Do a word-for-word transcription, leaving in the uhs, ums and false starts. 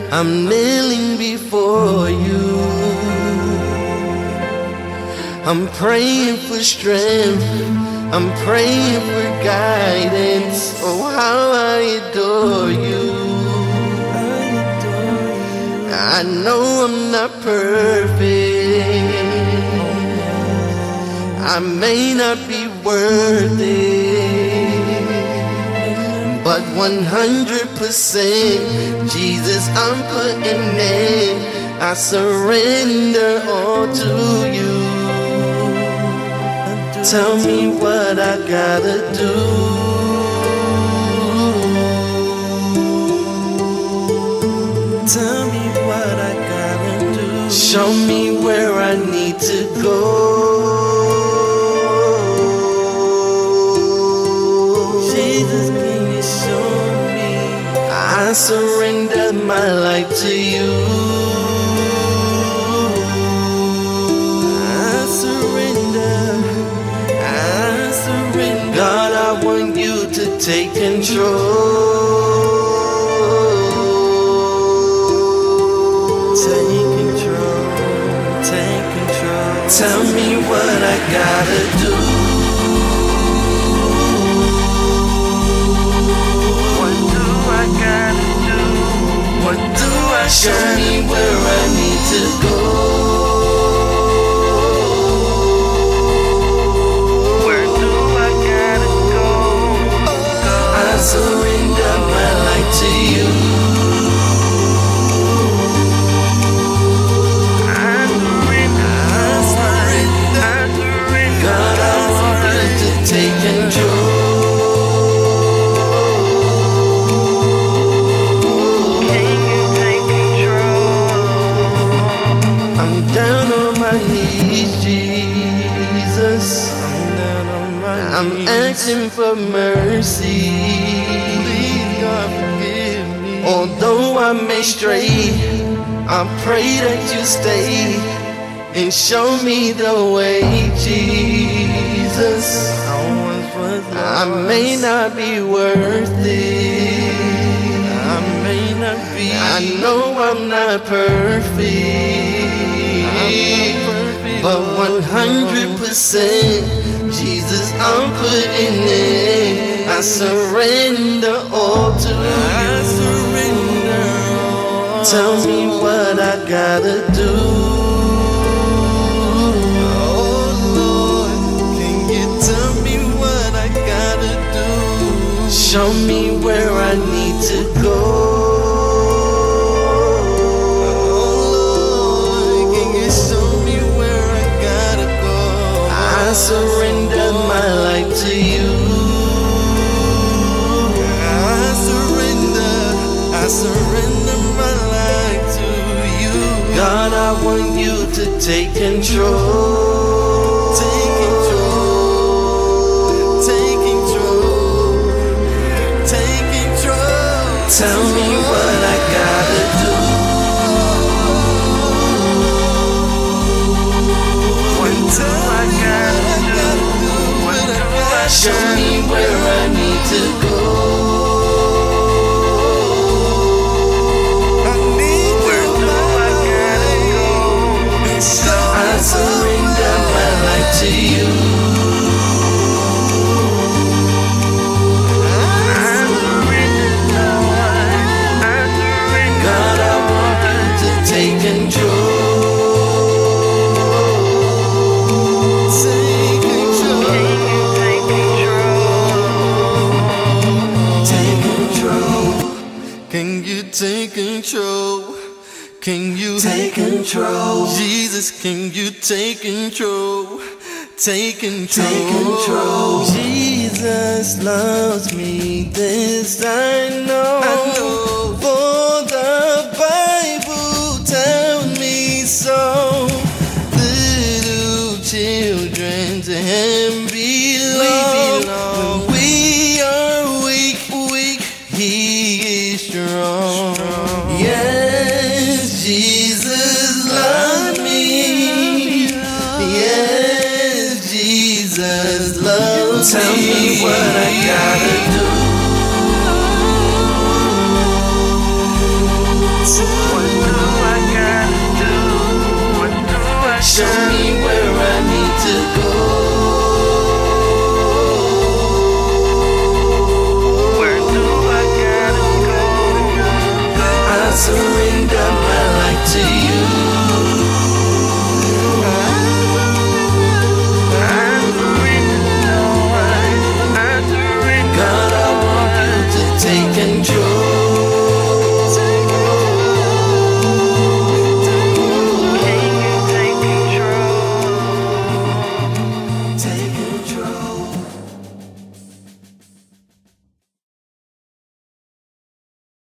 I'm kneeling before you. I'm praying for strength. I'm praying for guidance. Oh, how I adore you. I know I'm not perfect. I may not be worthy, but one hundred percent Jesus, I'm putting in. I surrender all to you. Tell me what I gotta do. Tell me what I gotta do. Show me where I need to go. Jesus, can you show me? I surrender my life to you. I surrender. I surrender. God, I want you to take control. Tell me what I gotta do. What do I gotta do? What do I Show gotta me where I need to go. Where do I gotta go? I surrender my life to you. I'm asking for mercy. Please, God, forgive me. Although I may stray, I pray that you stay and show me the way, Jesus. I may not be worthy. I may not be. I know I'm not perfect, but one hundred percent. Jesus, I'm putting in. I surrender all to you. I surrender all. Tell me what I gotta do. Oh Lord, can you tell me what I gotta do? Show me where I need to go. Oh Lord, can you show me where I gotta go? I surrender my life to you. I surrender, I surrender my life to you. God, I want you to take control. Take control. Take control. Take control. Tell me what I gotta do. What do I gotta do? What do I Show me where I need to go. I need where do I gotta go? I surrender my life to you. I surrender, I surrender. God, I want you to take control. Can you take control? Can you take control? Jesus, can you take control? Take control. Take control. Jesus loves me, this I know. I know. For the Bible tells me so. Little children to Him belong. When we are weak, weak, He is strong. strong. Yes, Jesus loves me. Yes, Jesus loves me. Tell me what I gotta do. surrender.